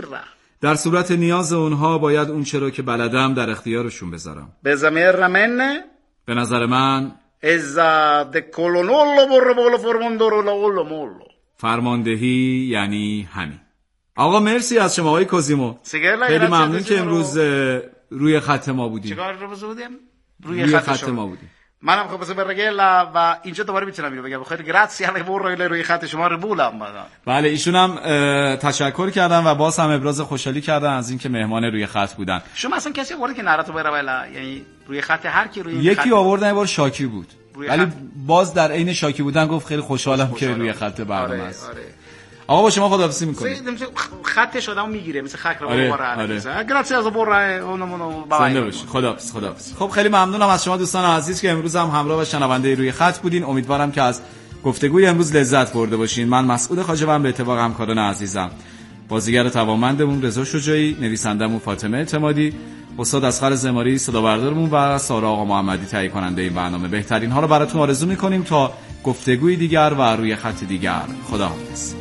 birra. در صورت نیاز اونها باید اون چرا که بلدم در اختیارشون بذارم. Bezamerramenne به نظر من eza de colonollo borrevolo formondoro la mollo. فرماندهی یعنی همین. آقا مرسی از شما آقای کوزیمو. خیلی ممنون که امروز روی خط ما بودیم. چیکار رو بودیم؟ روی خط ما بودیم. منم خب بس برگلا و اینجا دوباره میتونم اینو بگم. خیلی گراتسی علی بورو روی خط شما رو بولم. بله ایشون هم تشکر کردن و باز هم ابراز خوشحالی کردن از اینکه مهمان روی خط بودن. شما اصلا کسی آورد که نراتو بره ولی یعنی روی خط هر کی روی یکی آوردن یه بار شاکی بود. ولی باز در عین شاکی بودن گفت خیلی خوشحالم که روی خط برنامه است. آره. آقا با شما خداحافظی می‌کنیم. خطش آدمو میگیره مثل خاک رو بره. گراتسی از بره اونمونو بای. خداحافظ. خب خیلی ممنونم از شما دوستان عزیز که امروز هم همراه و شنونده روی خط بودین. امیدوارم که از گفتگوی امروز لذت برده باشین. من مسعود خواجه‌ام به اتفاق همکاران عزیزم، بازیگر توانمندمون رضا شجاعی، نویسندمون فاطمه اعتمادی، استاد اصغر زماری صدابردارمون و سارا آقا محمدی تهیه کننده این برنامه بهترین ها رو براتون آرزو می‌کنیم تا گفتگوی دیگر و روی خط دیگر. خداحافظ.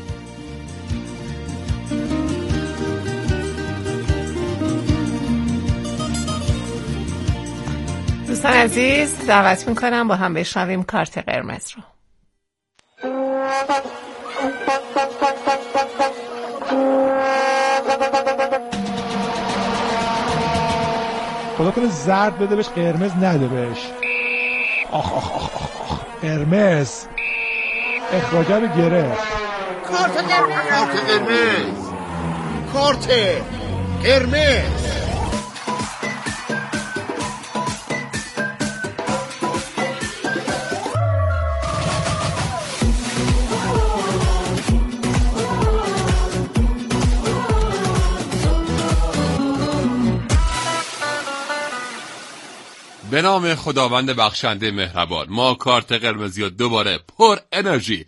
دوستان عزیز دعوت میکنم با هم بشنویم کارت قرمز رو. خدا کنه زرد بده بهش قرمز نده بهش. آخ قرمز اخراجه رو گرفت. کارت قرمز. به نام خداوند بخشنده مهربان، ما کارت قرمزی رو دوباره پر انرژی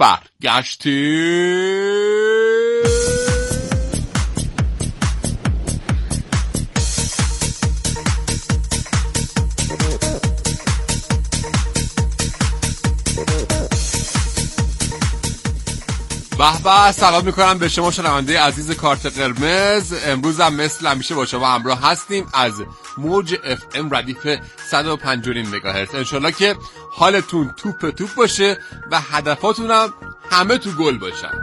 برگشتیم. به سلام میکنم به شما شنونده عزیز کارت قرمز. امروز هم مثل همیشه با شما همراه هستیم از موج FM ردیف 105.5 مگاهرتز. انشالله که حالتون توپ باشه و هدفاتون هم همه تو گل باشن.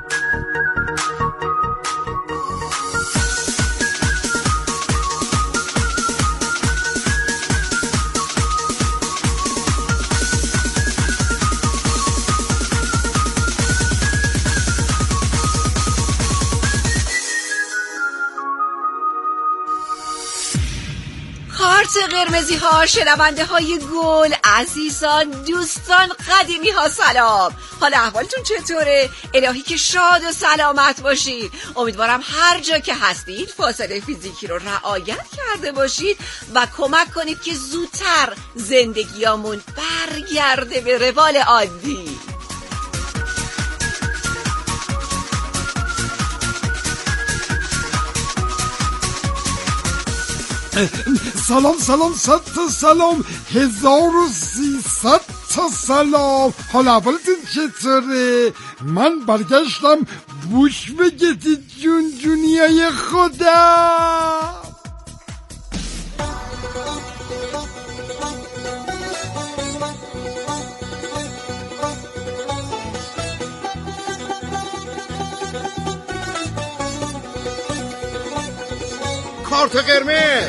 کارت قرمزی ها، شنونده های گل، عزیزان، دوستان، قدیمی ها سلام. حالا احوالتون چطوره؟ الهی که شاد و سلامت باشید. امیدوارم هر جا که هستید فاصله فیزیکی رو رعایت کرده باشید و کمک کنید که زودتر زندگیامون برگرده به روال عادی. سلام 100 تا سلام، 1300 تا سلام. حالا اولتون چطوره؟ من برگشتم بوش بگید جونیای خودم. کارت قرمز.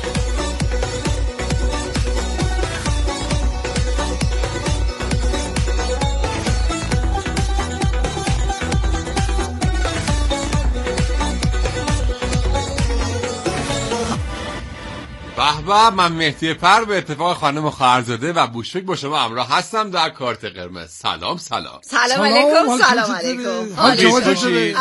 به من مهدی پر به اتفاق خانم خواهرزاده و بوشفک با شما همراه هستم در کارت قرمز. سلام علیکم. سلام علیکم. حال شما چطوره؟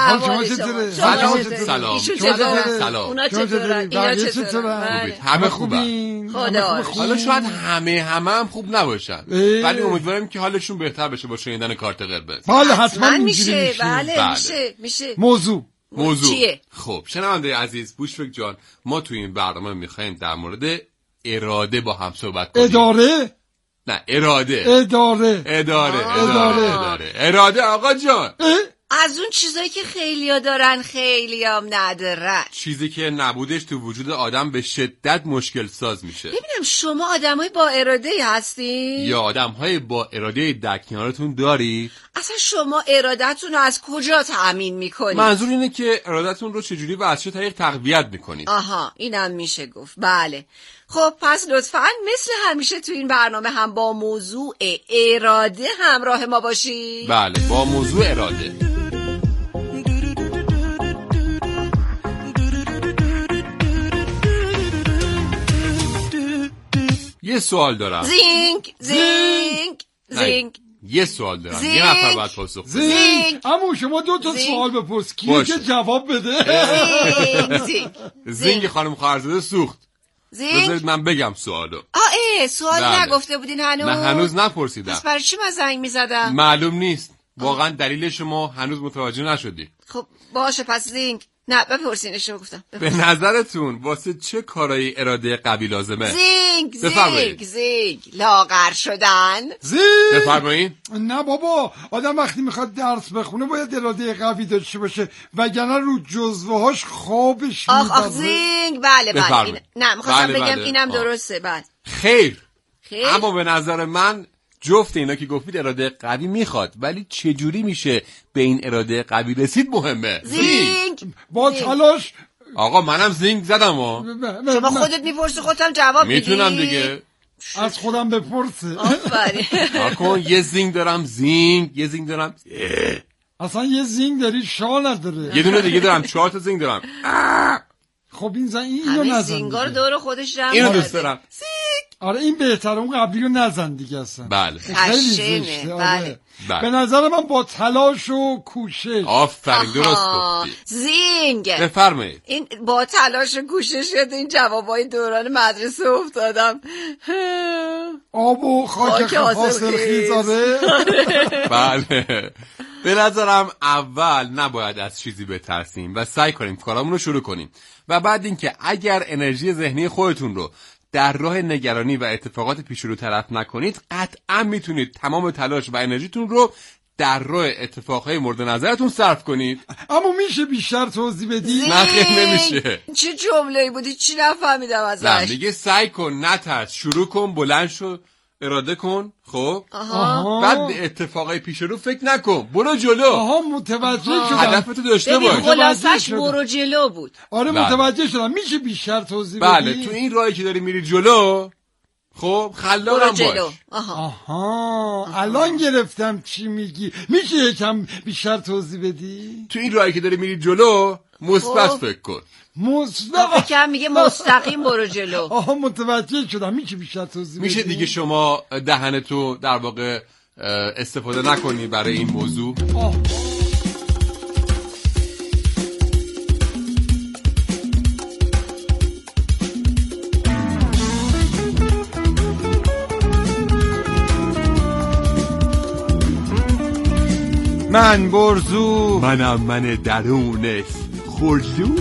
سلام. اونا چطورن؟ اینا چطورن؟ همه خوبن. حالا شاید همه هم خوب نباشن ولی امیدوارم که حالشون بهتر بشه با شنیدن کارت قرمز. بله حتما میشه. بله میشه. موضوع چیه؟ خب شنونده عزیز، بوشفک جان، ما توی این برنامه میخوایم در مورد اراده با هم صحبت کنیم. اداره؟ نه اراده. اداره اراده آقا جان. از اون چیزایی که خیلیا دارن خیلیام ندارن. چیزی که نبودش تو وجود آدم به شدت مشکل ساز میشه. ببینم شما آدمای با اراده هستین؟ یا آدمهای با اراده در کنارتون دارید؟ اصلا شما ارادتون رو از کجا تأمین میکنید؟ منظور اینه که ارادتون رو چجوری و از چه طریق تقویت میکنید. آها، اینم میشه گفت. بله. خب پس لطفاً مثل همیشه تو این برنامه هم با موضوع اراده همراه ما باشید. بله، با موضوع اراده. یه سوال دارم. زینگ زینگ زینگ. یه سوال دارم. یه نفر باید پاسخ بده. زینگ. اما شما 2 سوال بپرس کی که جواب بده. زینگ. زینگ خانم خواهرزاده سوخت. بذارید من بگم سوالو. سوال نگفته بودین هنوز؟ نه هنوز نپرسیدم. پس برای چی من زنگ میزدم؟ معلوم نیست. واقعا دلیل شما هنوز متوجه نشدی. خب باشه پس زینگ. نه بپرسین، اشتباه گفتم. به نظرتون واسه چه کارایی اراده قوی لازمه؟ زینگ زینگ زینگ. لاغر شدن. زینگ. بفرمایید. نه بابا، آدم وقتی میخواد درس بخونه باید اراده قوی داشته باشه وگرنه رو جزوه‌هاش خوابش میاد. آخ زینگ. بله نه میخواستم بگم اینم درسته. بله خیر. اما به نظر من جفت اینا که گفتید اراده قوی میخواد، ولی چجوری میشه به این اراده قوی رسید مهمه. زینگ. با تلاش. آقا منم زینگ زدم شما خودت میپرسی خودم جواب میدی؟ میتونم دیگه. از خودم بپرسه. آفرین. کن یه زینگ دارم زینگ، یه زینگ دارم. اصلا یه زینگ داری شا نداره. یه دونه دیگه دارم 4 تا زینگ دارم. خب این اینو نزن. زینگا رو دور خودش جمع اینو دوست دارم. آره این بهتره، اون قبلی رو نزن دیگه اصلا. بله. خیلی زشته. بله. به نظر من با تلاش و کوشش. آفرین درست گفتی. زینگ. بفرمایید. این با تلاش و کوشش یاد این جوابای دوران مدرسه افتادم. آب و خاک حاصل خیزاره. بله. به نظرم اول نباید از چیزی بترسیم و سعی کنیم کارامون رو شروع کنیم و بعد اینکه اگر انرژی ذهنی خودتون رو در راه نگرانی و اتفاقات پیش رو طرف نکنید، قطعا میتونید تمام تلاش و انرژیتون رو در راه اتفاقهای مورد نظرتون صرف کنید. اما میشه بیشتر توضیح بدی؟ نه خیلی نمیشه. چه جمله‌ای بودی؟ چی نفهمیدم ازش. نه دیگه سعی کن، نترس، شروع کن، بلند شو، اراده کن. خب بعد به اتفاقای پیش رو فکر نکن، برو جلو. متوجه شدم. هدفتو داشته باش. خلاصش برو جلو بود. آره متوجه شدم. میشه بیشتر توضیح بدی؟ بله تو این راهی که داری میری جلو، خب خلاقم باش. الان گرفتم چی میگی. میشه یکم بیشتر توضیح بدی؟ تو این راهی که داری میری جلو مثبت فکر کن. فکرم میگه مستقیم برو جلو. متوجه شدم. میشه بیشتر توضیح بدی؟ میشه دیگه شما دهنتو در واقع استفاده نکنی برای این موضوع. من برزو، منم من درونش خرزو.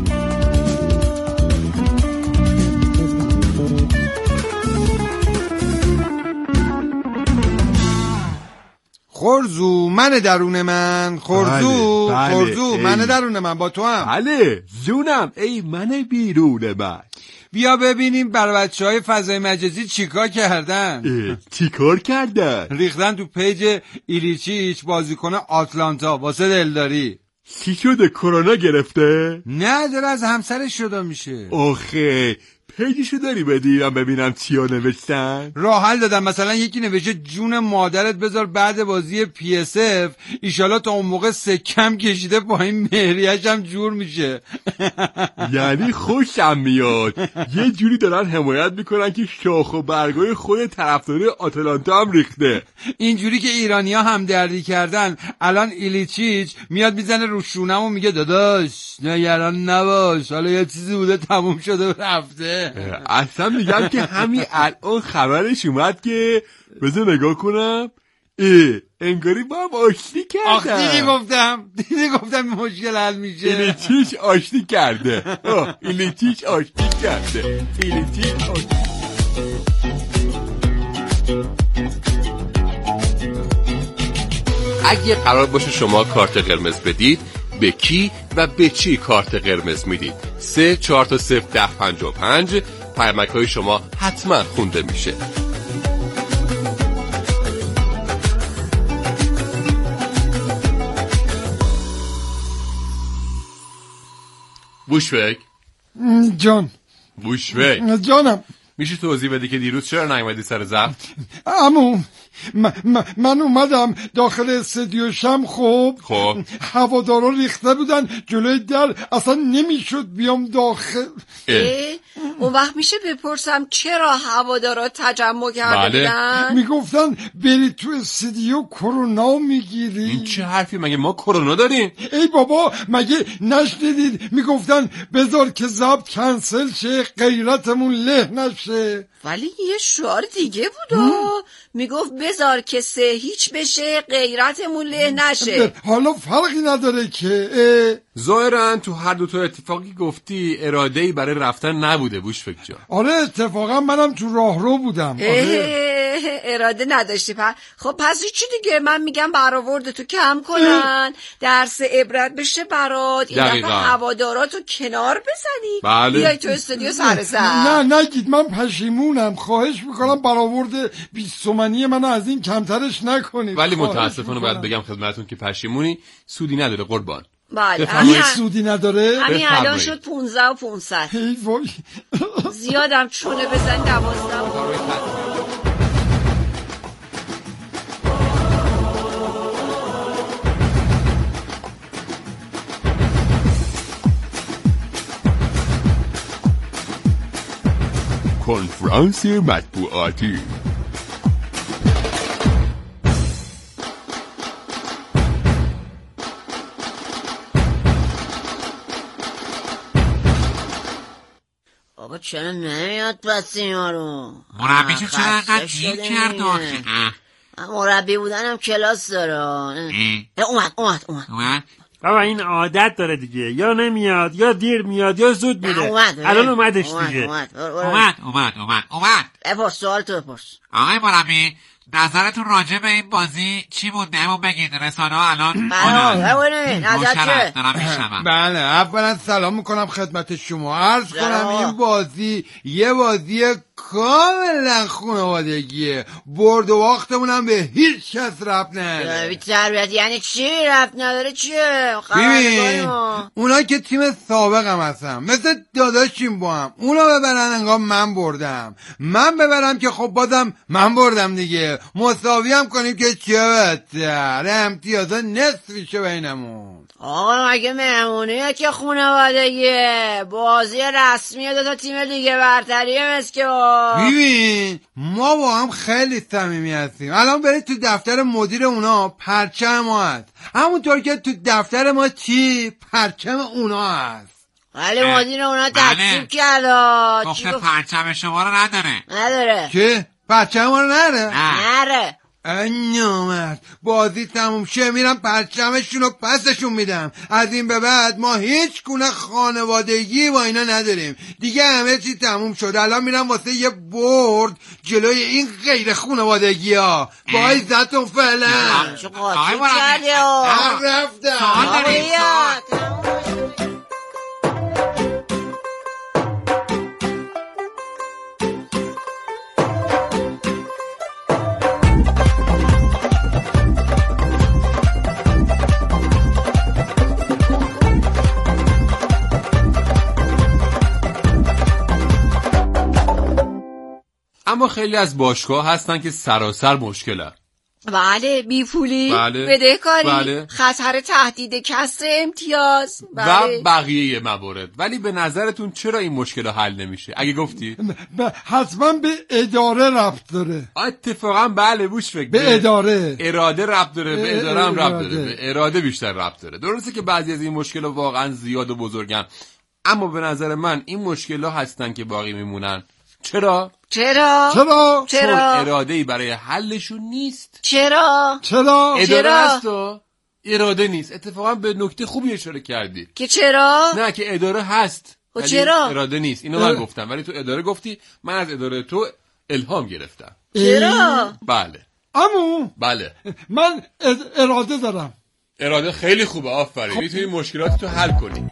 خرزو من درون من. خرزو بله. خرزو من درون من با تو هم. بله جونم ای من بیرون من. بیا ببینیم بر بچه‌های فضای مجازی چیکار کردن. چیکار کردن؟ ریختن تو پیج ایلیچیچ بازیکن آتلانتا واسه دلداری. چی شده؟ کرونا گرفته؟ نه داره از همسرش جدا میشه. آخه پیجشو داری بدیرم ببینم چیا نوشتن؟ راه حل دادم. مثلا یکی نوشته جون مادرت بذار بعد بازی PSF ایشالا تا اون موقع سکم کشیده پایین مهریه‌ش هم جور میشه. یعنی خوشم میاد یه جوری دارن حمایت میکنن که شاخ و برگای خود طرفدار آتلانتا هم ریخته. اینجوری که ایرانی‌ها همدردی کردن الان ایلیچیچ میاد میزنه رو شونم و میگه داداش نگران نباش حالا یه چیزی بوده تموم شده و رفته. اصلا میگم که همین الان خبرش اومد که بذار نگاه کنم انگاری با هم آشتی کردن. دیدی گفتم مشکل حل میشه. ایلیچیچ آشتی کرده. ایلیچیچ آشتی کرده. ایلیچیچ آشتی. اگه قرار باشه شما کارت قرمز بدید، به کی و به چی کارت قرمز میدید؟ 3 4 تا 0 10 55 پیامک‌های شما حتما خونده میشه. بوشفک جان بوشفک جانم، میشه توضیح بدی که دیروز چرا نیومدی سر ضبط؟ عمو من اومدم داخل استودیو شم. خب هوادارا ریخته بودن جلوی در، اصلا نمیشد بیام داخل. اون وقت میشه بپرسم چرا هوادارا تجمع کرده بودن؟ میگفتن بری تو استودیو کرونا میگیری. این چه حرفی؟ مگه ما کرونا داریم؟ ای بابا مگه نشنیدید میگفتن بذار که ضبط کنسل شه، غیرتمون له نشه. ولی یه شعار دیگه بود میگفت بذار که 3 هیچ بشه، غیرتمون له نشه. حالا فرقی نداره که ظاهرا تو هر دو تا اتفاقی گفتی اراده‌ای برای رفتن نبوده بوشفک جان. آره اتفاقا منم تو راهرو بودم. اراده نداشتی خب پس چی دیگه؟ من میگم برآوردتو کم کنن، درس عبرت بشه برات، این دفعه هواداراتو کنار بزنی. بله. بیای تو استودیو سر زد. نه نگید، من پشیمونم. خواهش میکنم برآورد 20 تومانی منو از این کمترش نکنید. ولی متاسفانه باید بگم خدمتتون که پشیمونی سودی نداره قربان. بله همین سودی نداره. همین الان شد 15 و 500. ای وای زیادم چونه بزن 12. کنفرانس مطبوعاتی. آقا چرا نمیاد پس اینا رو؟ مربی چرا انقدر گیر کرد آخه؟ مربی بودنم کلاس داره. اومد بابا این عادت داره دیگه، یا نمیاد یا دیر میاد یا زود میره. الان اومدش دیگه. اومد. بپرس، سوال تو بپرس. آقای مربی نظرتون راجع به این بازی چی بود؟ نمون بگید، رسانه ها الان نظرت بله اولا سلام میکنم خدمت شما. عرض کنم این بازی یه بازی کاملا خانوادگیه. برد و باختمون هم به هیچ کس ربط نداره. بی تربیت یعنی چی ربط نداره؟ چیه؟ ببین اونا که تیم سابقم هستن، مثل داداشیم با هم. اونا ببرن انگار من بردم، من ببرم که خب بازم من بردم دیگه. مساوی هم کنیم که چه بهتر، امتیازا نصف میشه بینمون. آقا مگه مهمونیه که خانوادگیه؟ بازی رسمیه، 2 تا تیم دیگه برتریه مسکه. ببین ما با هم خیلی صمیمی هستیم. الان برید تو دفتر مدیر اونا، پرچم ما هست، همونطور که تو دفتر ما چی پرچم اونا هست. ولی مدیر اونا تکذیب کرد. گفته پرچم شما رو نداره. که پرچم ما رو نره. نامرد بازی تموم شه میرم پرچمشون رو پسشون میدم. از این به بعد ما هیچ گونه خانوادگی با اینا نداریم دیگه. همه چی تموم شد. الان میرم واسه یه برد جلوی این غیر خانوادگی ها. با عزتون فعلا. چه قاطی کردی؟ رفتم. اما خیلی از باشگاه هستن که سراسر مشکلن. بله، بیپولی، بله. بدهکاری، بله. خطر تهدید کسر امتیاز، بله. و بقیه موارد. ولی به نظرتون چرا این مشکل حل نمیشه؟ اگه گفتی حتما به اداره ربط داره. اتفاقا بله بوشفک، به اداره اراده ربط داره، به اداره هم ربط داره، به اراده بیشتر ربط داره. درسته که بعضی از این مشکل واقعا زیاد و بزرگن، اما به نظر من این مشکل هستن که باقی میمونن. چرا؟ چون اراده‌ای برای حلشون نیست. چرا؟ اداره هست و اراده نیست. اتفاقا به نکته خوبی اشاره کردی که چرا؟ نه که اداره هست ولی چرا؟ اراده نیست. اینو من گفتم ولی تو اداره گفتی، من از اداره تو الهام گرفتم. چرا؟ بله عمو بله من اراده دارم. اراده خیلی خوبه، آفرین. میتونی مشکلاتتو حل کنی.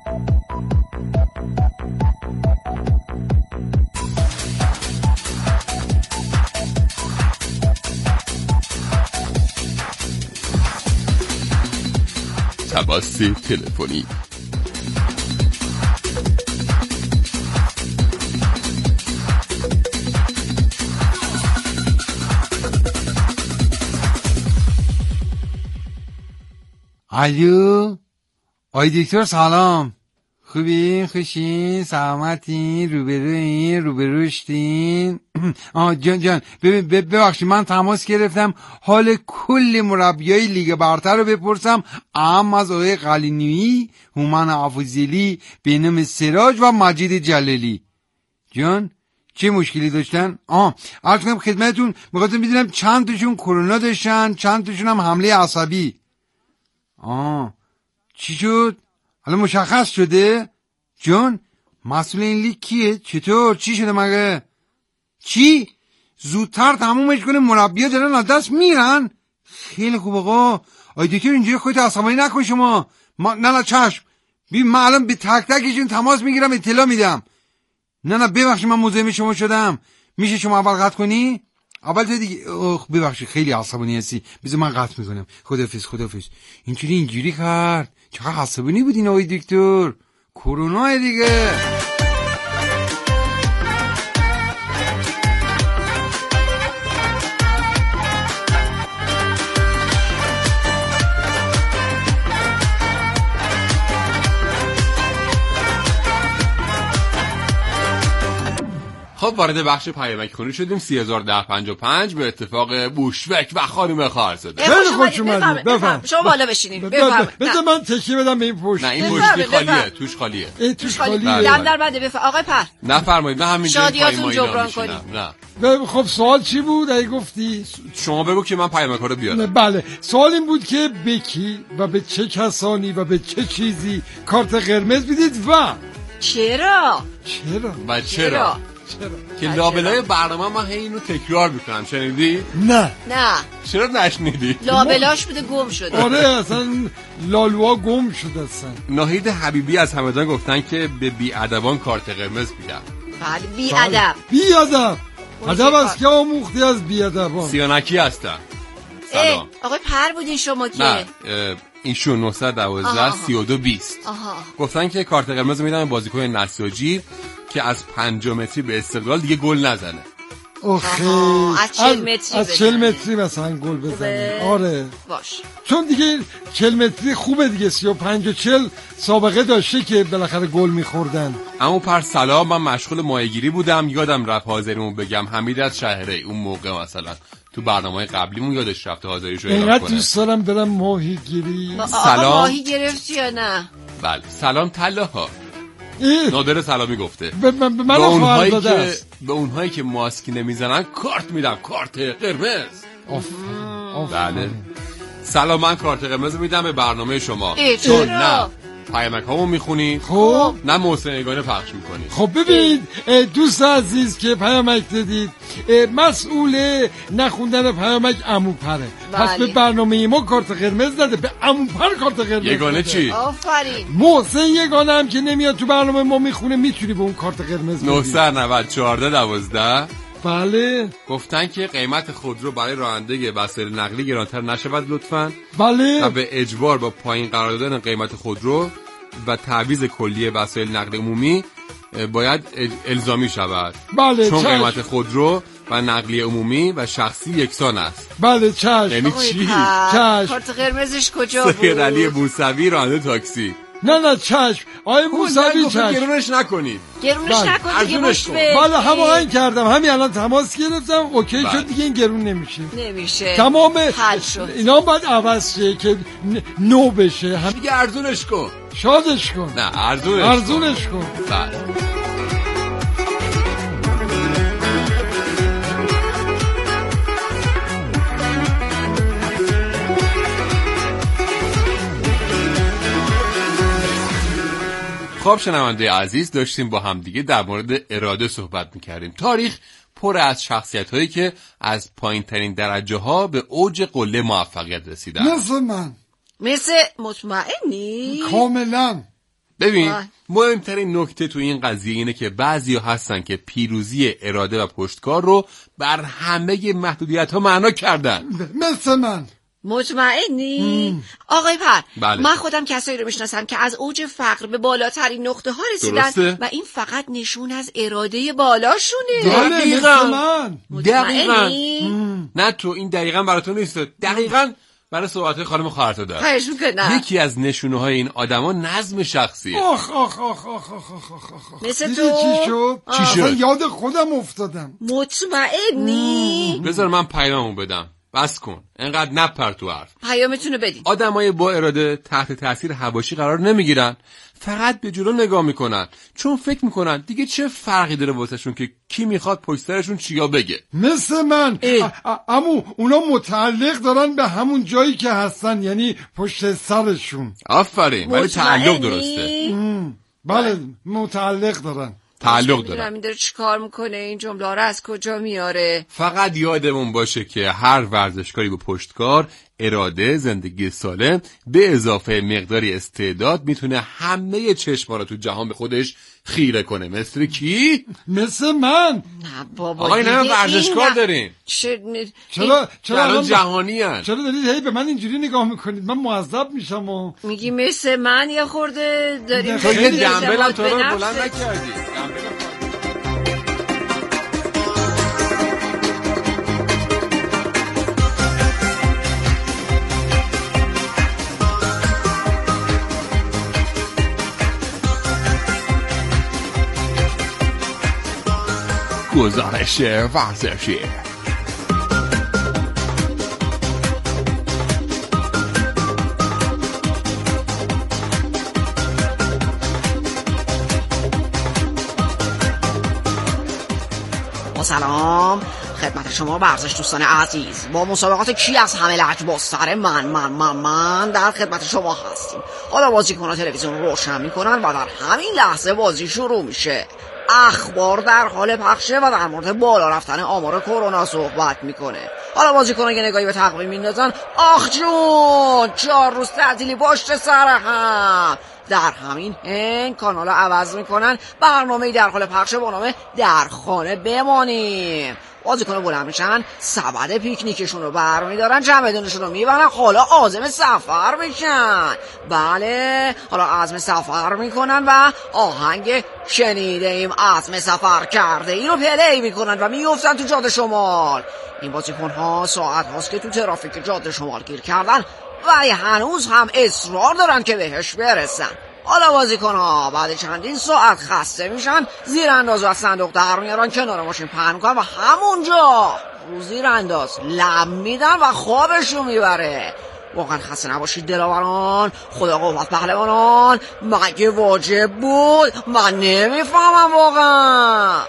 تماس تلفنی. الو آی دکتر سلام، خوبین؟ خوشین؟ سلامتین؟ روبروشتین؟ جان ببخشید من تماس گرفتم حال کل مربیای لیگ برتر رو بپرسم، اهم از آقای قلینویی، هومن افوزیلی، بینام سراج و مجید جلالی. جان چه مشکلی داشتن؟ عرض کنم خدمتتون، می‌خواستم بدونم چند تاشون کرونا داشتن، چند تاشون هم حمله عصبی. چی شد؟ حالا مشخص شده؟ جان مسئول این لیگ کیه؟ چطور؟ چی شده مگه؟ چی؟ زودتر تمومش کنه، مربی‌ها دارن از دست میرن؟ خیلی خوب آقا. آی دکتر اینجوری خودت عصبانی نکن شما. نه چشم. من الان به تک تکشون تماس میگیرم، اطلاع میدم. نه ببخشید من مزاحم شما شدم. میشه شما اول قطع کنی؟ اول تو دیگه ببخشید خیلی عصبانی هستی، بذار من قطع میکنم. خداحافظ. اینجوری کرد، چقدر عصبانی بودین آقای دکتر؟ کرونا دیگه. خب وارد بخش پیامک خونی شدیم. 301055 به اتفاق بوشوک و خانم خواهرزاده. خیلی خوش اومدید. بفرم شما بالا بشینید. بذار من تکیه بدم به این پشت. نه این پشتی خالیه، توش خالیه. توش خالیه. دم در بده بفرم آقای پر. نفرمایید، نه همینجوری شادیاتون جبران کنید. نه خب سوال چی بود ای گفتی؟ شما بگو که من پیامک رو بیارم. بله سوال این بود که به کی و به چه کسانی و به چه چیزی کارت قرمز بدید و چرا؟ که لابلای برنامه من اینو تکرار میکنم، شنیدی؟ نه چرا نشنیدی؟ لابلاش بوده گم شده. آره اصلا لالوا گم شده اصلا. ناهید حبیبی از همدان گفتن که به بیادبان کارت قرمز میدم. بله بیادب ادب است که آموختی از بیادبان. سیانکی هستم. سلام. آقای پر بودین شما که؟ نه ایشون 912 3220 گفتن که کارت قرمز میدم بازیکن نساجی که از 5 متری به استقلال دیگه گل نزنه. از 40 متری مثلا گل بزنه. آره باش، چون دیگه 40 متری خوبه دیگه، 35 و 40 سابقه داشته که بالاخره گل میخوردن. اما پر سلام، من مشغول ماهیگیری بودم، یادم رفت حاضریمو بگم. حمید از شهره. اون موقع مثلا تو برنامه قبلیمون یادش رفته حاضریشو اعلام کنه. اینقدر دوست دارم برم ماهیگیری. سلام. ماهی گرفتی یا نه؟ بله سلام طلاها. نادر سلامی گفته به اونهایی که ماسک نمیزنن کارت میدم، کارت قرمز. بله سلام، من کارت قرمز میدم به برنامه شما. چون نه پیامک هامو میخونی، خب نه محسنگانه پخش میکنی. خب ببینید دوست عزیز که پیامک دادید، مسئول نخوندن پیامک عمو پره. پس به برنامه ما کارت قرمز داده، به عمو پر کارت قرمز. یگانه چی؟ آفرین. محسن یگانه هم که نمیاد تو برنامه ما میخونه، میتونی به اون کارت قرمز بدی. 990 14 12. بله گفتن که قیمت خودرو برای راننده وسایل نقلیه گرانتر نشود لطفاً. بله و به اجبار با پایین قرار دادن قیمت خودرو و تعویض کلی وسایل نقل عمومی باید الزامی شود. بله چون قیمت خودرو و نقلیه عمومی و شخصی یکسان است. بله چشم. یعنی چی؟ کارت قرمزش کجا بود؟ سید علی موسوی راننده تاکسی. نه چشم آیه موسوی چشم. گرونش نکنید. گرونش نکنید دیگه باش به. بله هماهنگ کردم، همین الان تماس گرفتم، اوکی شد دیگه، این گرون نمیشه. تمام اینا باید عوض شه که نو بشه. دیگه ارزونش کن. شادش کن. نه ارزونش کن. بله. خب شنونده عزیز، داشتیم با هم دیگه در مورد اراده صحبت میکردیم. تاریخ پر از شخصیت‌هایی که از پایین‌ترین درجه‌ها به اوج قله موفقیت رسیدن. مثل مطمئنی؟ کاملا. ببین مهمترین نکته تو این قضیه اینه که بعضیا هستن که پیروزی اراده و پشتکار رو بر همه محدودیت‌ها معنا کردن. مثل من. مطمئنی؟ آقای پر بله. من خودم کسایی رو میشناسم که از اوج فقر به بالاترین نقطه ها رسیدن. درسته؟ و این فقط نشون از اراده بالاشونه. دقیقاً. نه تو این دقیقاً براتون نیست، دقیقاً برای صحبت خانم خواهرتو داره. خواهش میکنم. یکی از نشونه‌های این آدما نظم شخصیه. مثل تو چی شد؟ یاد خودم افتادم. مطمئنی؟ بذار من پیامو بدم. بس کن انقدر نپر تو حرف. پیامتونو بدین. آدمای با اراده تحت تاثیر حواشی قرار نمیگیرن، فقط به جلو نگاه میکنن، چون فکر میکنن دیگه چه فرقی داره واسهشون که کی میخواد پشت سرشون چیا بگه. مثل من. عمو اونا متعلق دارن به همون جایی که هستن، یعنی پشت سرشون. آفرین، ولی تعلق درسته. بله متعلق دارن. تعلق داره. این داره چی کار میکنه؟ این جمله رو از کجا میاره؟ فقط یادمون باشه که هر ورزشکاری با پشتکار، اراده، زندگی سالم به اضافه مقداری استعداد میتونه همه چشما رو تو جهان به خودش خیره کنه. مثل کی؟ مثل من. نه بابا آقا این همه ورزشکار داریم. چرا الان جهانی هست. چرا دارید هی به من اینجوری نگاه میکنید؟ من معذب میشم و میگی مثل من یه خورده داریم. تو یه دنبل هم تو رو بلند نکردی. گزارش ورزشی. سلام خدمت شما ورزش دوستان عزیز. با مسابقات کی از همه لجبازتر من در خدمت شما هستیم. حالا بازیکن‌ها تلویزیون رو روشن میکنن و در همین لحظه بازی شروع میشه. اخبار در حال پخشه و در مورد بالا رفتن آمار کرونا صحبت میکنه. حالا بازیکن‌ها که نگاهی به تقویم میندازن، آخ جون 4 روز تعطیلی پشت سر هم. در همین هنگ کانال عوض میکنن، برنامه‌ای در حال پخشه با نام در خانه بمانیم. بازیکن‌ها بلند میشن، سبد پیکنیکشون رو برمیدارن، چمدونشون رو میبرن، حالا عازم سفر میشن. بله حالا عزم سفر میکنن و آهنگ شنیده ایم عزم سفر کرده ای رو پلی میکنن و میفتن تو جاده شمال. این بازیکن‌ها ساعت هاست که تو ترافیک جاده شمال گیر کردن ولی هنوز هم اصرار دارن که بهش برسن. حالا بازیکن‌ها بعد چندین ساعت خسته میشن، زیرانداز و صندوق در میارن، کنار ماشین پهن میکنن و همونجا رو زیرانداز لم میدن و خوابشون میبره. واقعا خسته نباشید دلاوران، خدا قوت پهلوانان. مگه واجب بود؟ من نمیفهمم واقعا.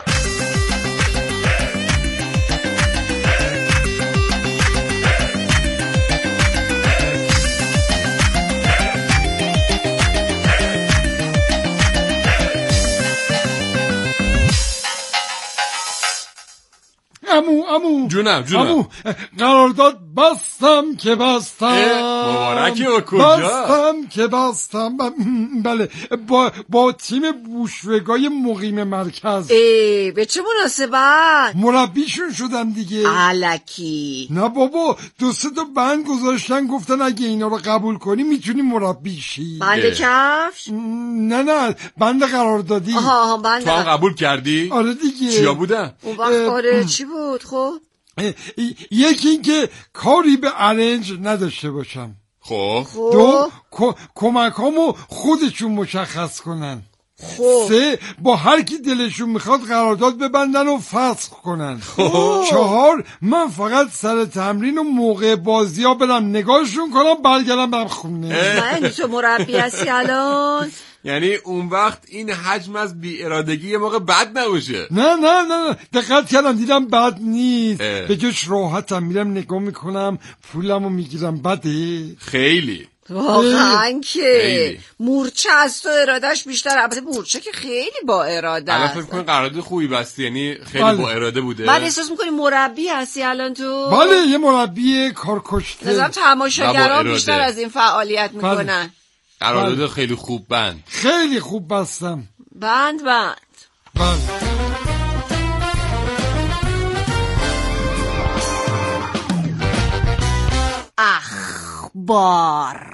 عمو جونم قرارداد بستم که بستم. مبارکه. و کجا؟ بستم که بستم. بله با تیم بوشوگای مقیم مرکز. به چه مناسبت؟ مربیشون شدم دیگه. الکی. نه بابا 2-3 تا بند گذاشتن، گفتن اگه اینا رو قبول کنی میتونی مربی شی. بند کفش؟ نه بند قراردادی. بند. تو هم قبول کردی؟ آره دیگه. چیا بودن؟ اون وقت آره چی بود؟ خب یکی این که کاری به ارنج نداشته باشم. خب 2 کمکامو خودشون مشخص کنن. 3 با هر کی دلشون میخواد قرارداد ببندن و فسخ کنن. 4 من فقط سر تمرین و موقع بازی ها برم نگاهشون کنم برگردم برم خونه. من تو مربی هستی الان؟ یعنی اون وقت این حجم از بی ارادگی یه موقع بد نباشه. نه دقت کردم دیدم بد نیست. به جاش راحتم میرم نگاه میکنم پولمو میگیرم. بده؟ خیلی واقعا که خیلی. مورچه از تو ارادهش بیشتر. البته مورچه که خیلی با اراده الان است. فکر کنم قرارداد خوبی بستی، یعنی خیلی بله. با اراده بوده. بعد احساس میکنی مربی هستی الان تو؟ بله یه مربی کارکشته. نظرم و با تماشاگران اراده. بیشتر از این فعالیت میکنن. قرارداد خیلی خوب بند. خیلی خوب بستم. بند بله. اخبار.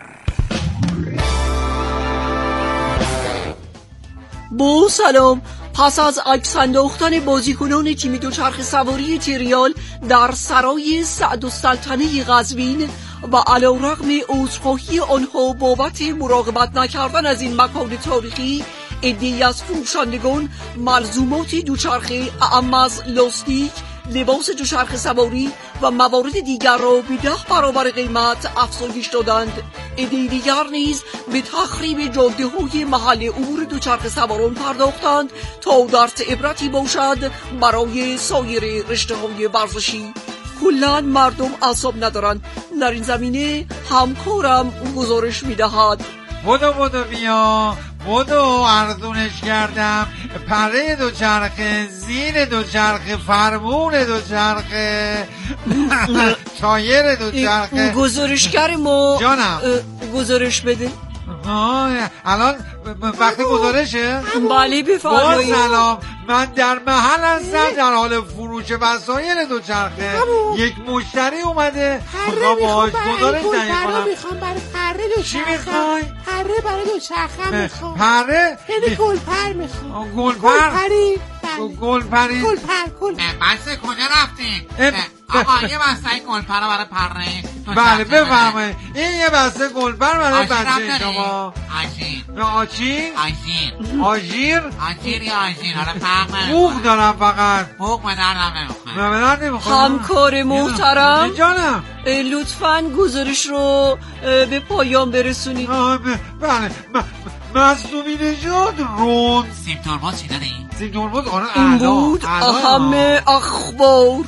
با سلام. پس از عکس انداختن بازیکنان تیم دوچرخه سواری تریال در سرای سعدالسلطنه قزوین و علیرغم عذرخواهی آنها بابت مراقبت نکردن از این مکان تاریخی، عده‌ای از فروشندگان ملزومات دوچرخه اعم از لاستیک، لباس دوچرخه سواری و موارد دیگر را به 10 برابر قیمت افزایش دادند. عده‌ای دیگر نیز به تخریب جاده‌های محل عبور دوچرخه سواران پرداختند تا درس عبرتی باشد برای سایر رشته‌های ورزشی. کلاً مردم اعصاب ندارند. در این زمینه همکارم گزارش می‌دهد. بدو بیا، بدو ارزونش کردم. پره دوچرخه، زین دوچرخه، فرمون دوچرخه، تایر دوچرخه. گزارشگر ما جانم. گزارش بده. الان وقتی گزارشه؟ بله بفرمایید. سلام، من در محل هستم در حال فروش وسایل دوچرخه. یک مشتری اومده میخوام باهاش گزارش تهیه کنم. میخوام برای پره چی دوچرخه. میخوای؟ پره برای دوچرخه میخوام. پره؟ یعنی گلپر میخوام. گلپر؟ گلپری؟ گلپر. بسته کجا رفتین؟ آقا یه بسته گلپر برای پره. بله بفرمایید. این یه بسته گلپر برای بچه شما. آجیر. آجیر؟ آجیر یا آجیر، حالا فرق بوق دارم فقط. بوق به دردم نمیخوره. همکار محترم جانم، لطفاً گزارش رو به پایان برسونید. بله. مصدومی نژاد رون. سیم ترمز چی داری؟ سیم ترمز این بود اهم اخبار.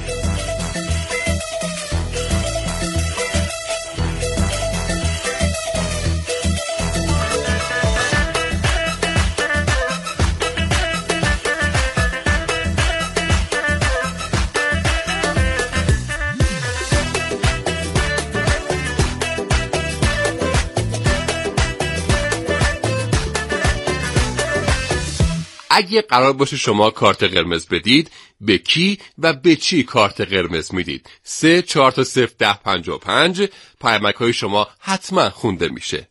اگه قرار باشه شما کارت قرمز بدید، به کی و به چی کارت قرمز میدید؟ 3 4 تا 0 10 55 پیامک‌های شما حتما خونده میشه.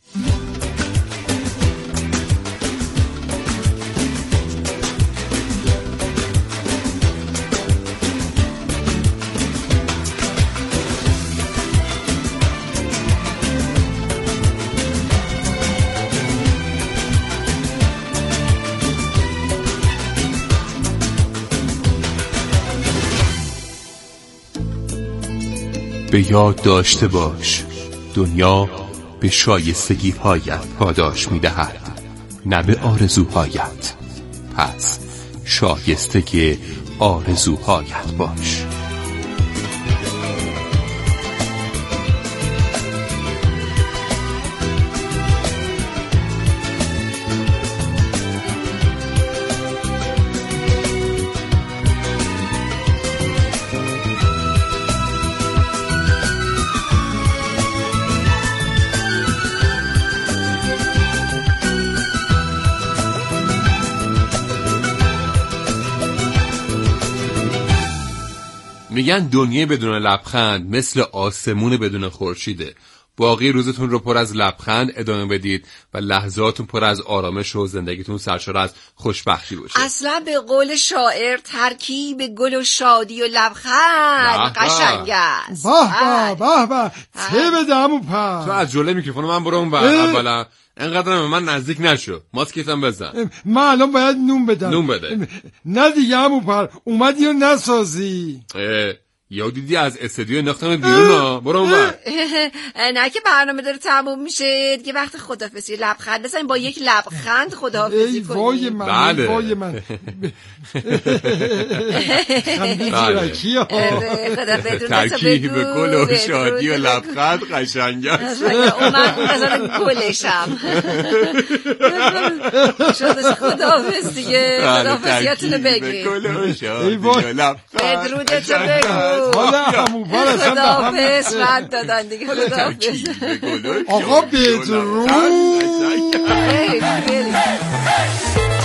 به یاد داشته باش، دنیا به شایستگی هایت پاداش می دهد، نه به آرزوهایت. پس شایسته آرزوهایت باش. میگن دنیا بدون لبخند مثل آسمون بدون خورشیده. باقی روزتون رو پر از لبخند ادامه بدید و لحظاتون پر از آرامش و زندگیتون سرشار از خوشبختی باشه. اصلا به قول شاعر ترکیب گل و شادی و لبخند قشنگ است. به به ته بده عمو پر. تو از جلوی میکروفون من برو اون اولا. انقدر به من نزدیک نشو. ماسکتم بزن. من الان باید نون بدم. نون بده. نه دیگه عمو پر، اومدی و نسازی. یا دیدی از استودیو انداختن بیرون. برو اونور. نه که برنامه داره تموم میشه دیگه، وقت خداحافظی لبخند بزنیم، با یک لبخند خداحافظی کنیم. وای من، بله. وای من. ترکیب گل و شادی و لبخند قشنگ است. اومد بزن گلشم شده. خداحافظ دیگه، خداحافظیاتونو بگی. گل و شادی و لبخند. بدرودتو بگو. حالا همون خداحافظ رد دادن دیگه. خداحافظ آقا بدرود. خیلی